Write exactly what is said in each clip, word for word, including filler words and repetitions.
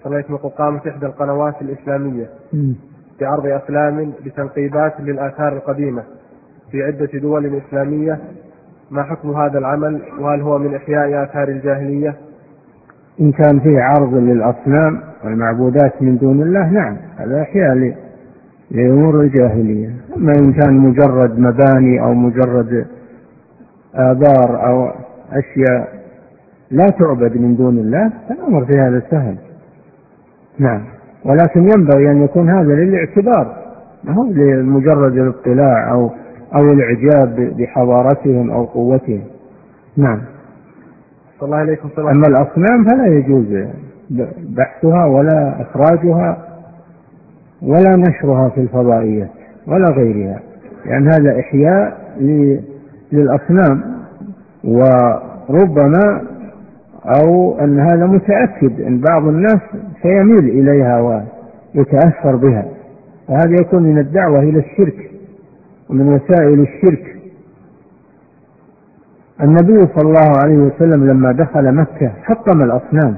رأيت قامت إحدى القنوات الإسلامية م. بعرض أفلام لتنقيبات للآثار القديمة في عدة دول إسلامية، ما حكم هذا العمل؟ وهل هو من إحياء آثار الجاهلية؟ إن كان فيه عرض للأصنام والمعبودات من دون الله نعم، هذا إحياء لأمور الجاهلية. أما إن كان مجرد مباني أو مجرد آبار أو أشياء لا تعبد من دون الله فالأمر في هذا سهل. نعم، ولكن ينبغي أن يكون هذا للاعتبار، ما هو لمجرد الاطلاع أو أو الإعجاب بحضارتهم أو قوتهم. نعم. صلى الله عليكم وسلم. أما الأصنام فلا يجوز بحثها ولا إخراجها ولا نشرها في الفضائيات ولا غيرها، لأن يعني هذا إحياء للأصنام، وربما أو أن هذا متأكد أن بعض الناس سيميل إليها ويتأثر بها، فهذا يكون من الدعوة إلى الشرك ومن وسائل الشرك. النبي صلى الله عليه وسلم لما دخل مكة حطم الأصنام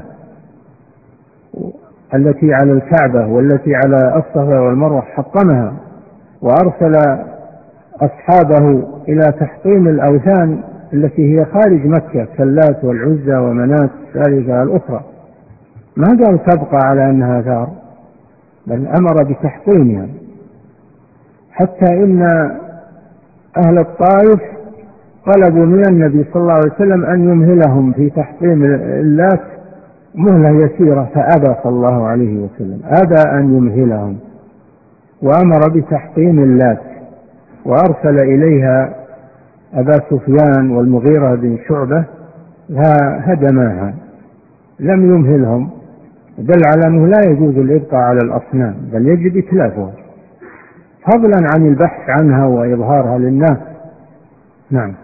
التي على الكعبة والتي على الصفا والمروة، حطمها وأرسل أصحابه إلى تحطيم الأوثان التي هي خارج مكة كاللات والعزى ومنات الثالثة الأخرى. ما قال تبقى على أنها ثار، بل أمر بتحطيمها، حتى إن أهل الطائف طلبوا من النبي صلى الله عليه وسلم أن يمهلهم في تحطيم اللات مهلة يسيرة، فأبى صلى الله عليه وسلم، أبى أن يمهلهم وأمر بتحطيم اللات، وأرسل إليها أبا سفيان والمغيرة بن شعبة هدماها، لم يمهلهم، دل على أنه لا يجوز الإبقاء على الأصنام بل يجب إتلافها، فضلا عن البحث عنها وإظهارها للناس. نعم.